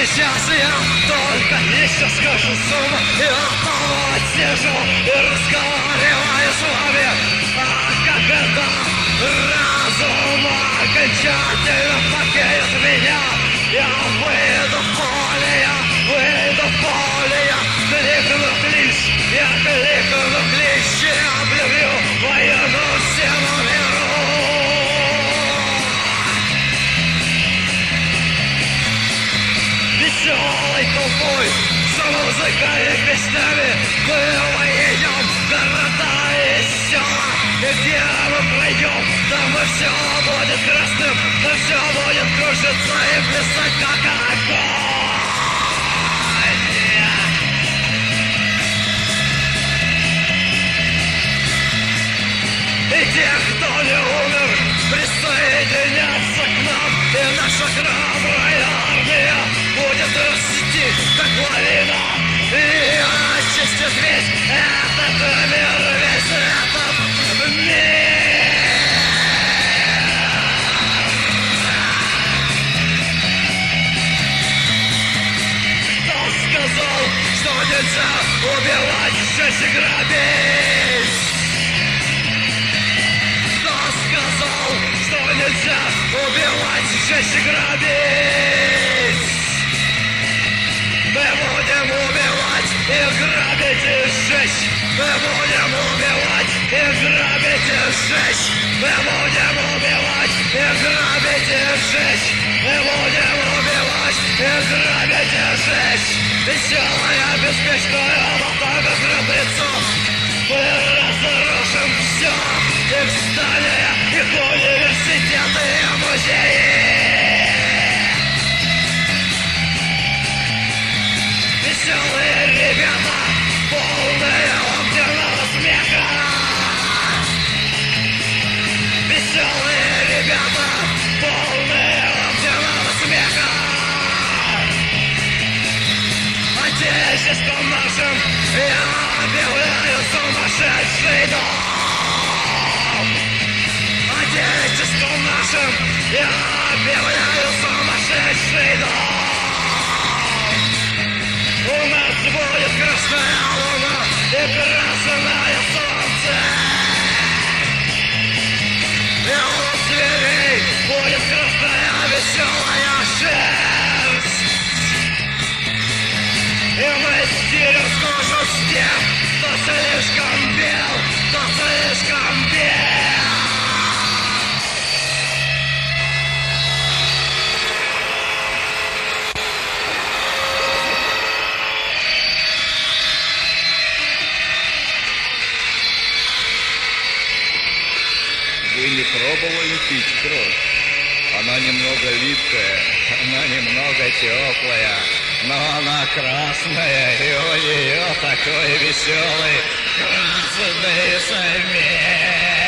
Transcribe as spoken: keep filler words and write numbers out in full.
сейчас я только еще скажу сумму, и вот сижу и разговариваю с вами. А когда разум окончательно покинет меня, я выйду в поле, я выйду в поле, я кликну клич, я кликну клич, я объявлю войну всему миру. Веселый толпой, за музыкой и песнями мы выедем в города и села. И где мы пройдем, там и все будет красным, там все будет кружиться и плясать как огонь. И те, кто не умер, присоединятся к нам, и наша храбрая армия будет расти, как лавина, и очистит весь этот мир, весь этот мир. Кто сказал, что нельзя убивать, жечь и грабить? Кто сказал, что нельзя убивать, жечь и грабить? Мы будем убивать и грабить и сжечь. Мы будем убивать и грабить и сжечь. Мы будем убивать и грабить и сжечь. Мы будем убивать и грабить и сжечь. Веселая, беспечная молоко храбрецов. Мы разрушим все. Их здания, их университеты и музеи. Веселые ребята, полные ламптерного смеха. Веселые ребята, полные ламптерного смеха. Отечеством нашим я объявляю сумасшедший дом. Отечеством нашим я объявляю сумасшедший дом. У нас будет красная луна и красное солнце. И у зверей будет красная веселая шерсть. И мы стирим кожу с тех, кто слишком бел, кто слишком бел. Вы не пробовали пить кровь? Она немного липкая, она немного теплая, но она красная, и у нее такой веселый красный смех.